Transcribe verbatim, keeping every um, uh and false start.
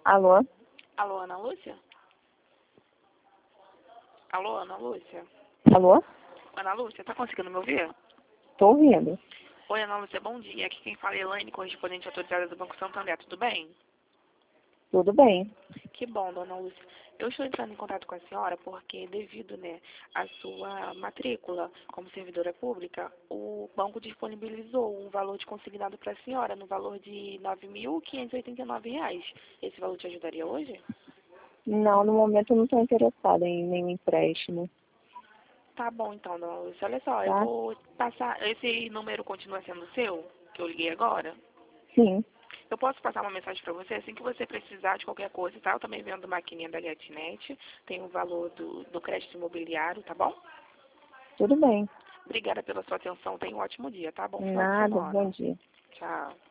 Alô? Alô, Ana Lúcia? Alô, Ana Lúcia? Alô? Ana Lúcia, tá conseguindo me ouvir? Tô ouvindo. Oi, Ana Lúcia, bom dia. Aqui quem fala é Elaine, correspondente autorizada do Banco Santander. Tudo bem? Tudo bem. Que bom, dona Lúcia. Eu estou entrando em contato com a senhora porque, devido, né, à sua matrícula como servidora pública, o banco disponibilizou um valor de consignado para a senhora no valor de nove mil quinhentos e oitenta e nove reais. Esse valor te ajudaria hoje? Não, no momento eu não estou interessada em nenhum empréstimo, Tá bom, então, dona Lúcia. Olha só, eu tá? vou passar... Esse número continua sendo seu, que eu liguei agora? Sim, Eu posso passar uma mensagem para você assim que você precisar de qualquer coisa, tá? Eu também vendo maquininha da Liatnet, tem o valor do, do crédito imobiliário, tá bom? tudo bem. Obrigada pela sua atenção, tenha um ótimo dia, tá? Bom final de Nada, bom semana. dia. Tchau.